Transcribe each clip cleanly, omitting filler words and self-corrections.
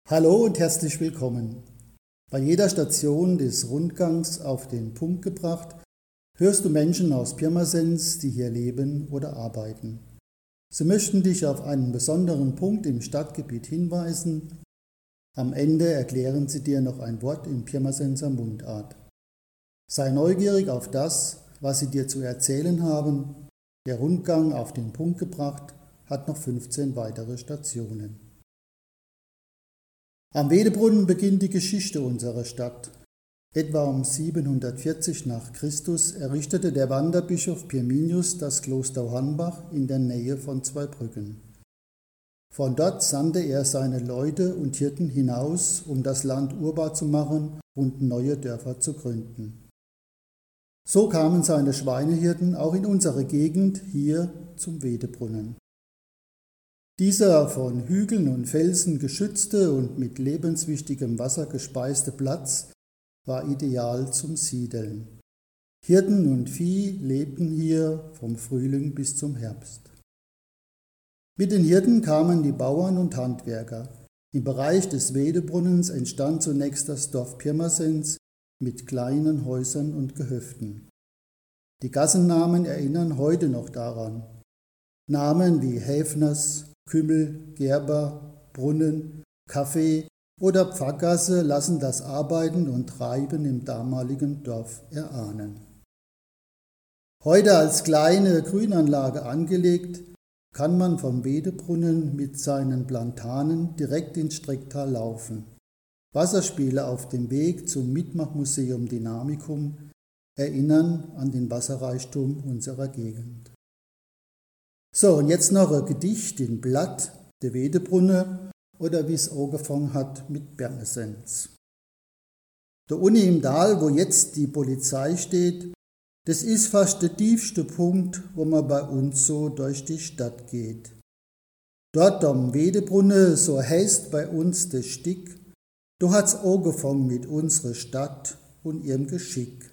Hallo und herzlich willkommen. Bei jeder Station des Rundgangs auf den Punkt gebracht, hörst du Menschen aus Pirmasens, die hier leben oder arbeiten. Sie möchten dich auf einen besonderen Punkt im Stadtgebiet hinweisen. Am Ende erklären sie dir noch ein Wort in Pirmasenser Mundart. Sei neugierig auf das, was sie dir zu erzählen haben. Der Rundgang auf den Punkt gebracht hat noch 15 weitere Stationen. Am Wedebrunnen beginnt die Geschichte unserer Stadt. Etwa um 740 nach Christus errichtete der Wanderbischof Pirminius das Kloster Hornbach in der Nähe von Zweibrücken. Von dort sandte er seine Leute und Hirten hinaus, um das Land urbar zu machen und neue Dörfer zu gründen. So kamen seine Schweinehirten auch in unsere Gegend hier zum Wedebrunnen. Dieser von Hügeln und Felsen geschützte und mit lebenswichtigem Wasser gespeiste Platz war ideal zum Siedeln. Hirten und Vieh lebten hier vom Frühling bis zum Herbst. Mit den Hirten kamen die Bauern und Handwerker. Im Bereich des Wedebrunnens entstand zunächst das Dorf Pirmasens mit kleinen Häusern und Gehöften. Die Gassennamen erinnern heute noch daran. Namen wie Häfners, Kümmel, Gerber, Brunnen, Kaffee oder Pfarrgasse lassen das Arbeiten und Treiben im damaligen Dorf erahnen. Heute als kleine Grünanlage angelegt, kann man vom Wedebrunnen mit seinen Plantanen direkt ins Strecktal laufen. Wasserspiele auf dem Weg zum Mitmachmuseum Dynamicum erinnern an den Wasserreichtum unserer Gegend. So, und jetzt noch ein Gedicht in Blatt, der Wedebrunne, oder wie es angefangen hat mit Pirmasens. Da unten im Tal, wo jetzt die Polizei steht, das ist fast der tiefste Punkt, wo man bei uns so durch die Stadt geht. Dort am Wedebrunne, so heißt bei uns der Stick, da hat's angefangen mit unserer Stadt und ihrem Geschick.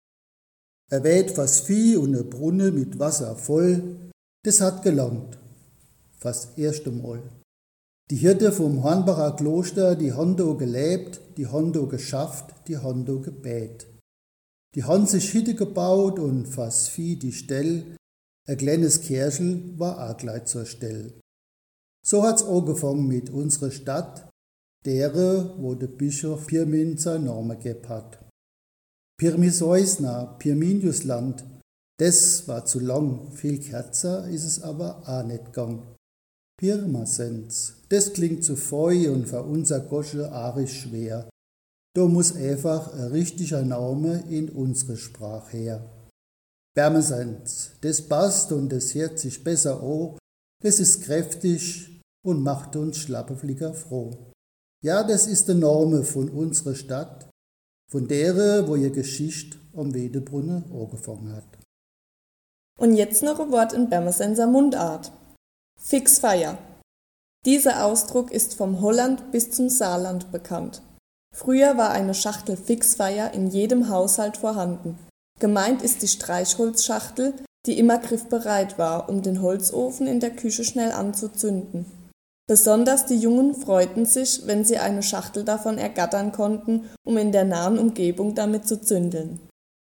Er weht fast Vieh und ne Brunne mit Wasser voll, das hat gelangt, fast erst einmal. Die Hirte vom Hornbacher Kloster, die haben da gelebt, die haben da geschafft, die haben da gebet. Die haben sich Hütte gebaut und fast Vieh die Stell, ein kleines Kirchel war auch gleich zur Stell. So hat's angefangen mit unserer Stadt, dere, wo der Bischof Pirmin sein Name gegeben hat. Pirmiseusna, Pirminiusland, das war zu lang, viel kürzer ist es aber auch nicht gegangen. Pirmasens, das klingt zu feu und für unser Gosche arisch schwer. Da muss einfach ein richtiger Name in unsere Sprache her. Pirmasens, das passt und das hört sich besser an, das ist kräftig und macht uns Schlappeflicker froh. Ja, das ist der Name von unserer Stadt, von der, wo ihr Geschichte am Wedebrunnen angefangen hat. Und jetzt noch ein Wort in Pirmasenser Mundart. Fixfeier. Dieser Ausdruck ist vom Holland bis zum Saarland bekannt. Früher war eine Schachtel Fixfeier in jedem Haushalt vorhanden. Gemeint ist die Streichholzschachtel, die immer griffbereit war, um den Holzofen in der Küche schnell anzuzünden. Besonders die Jungen freuten sich, wenn sie eine Schachtel davon ergattern konnten, um in der nahen Umgebung damit zu zündeln.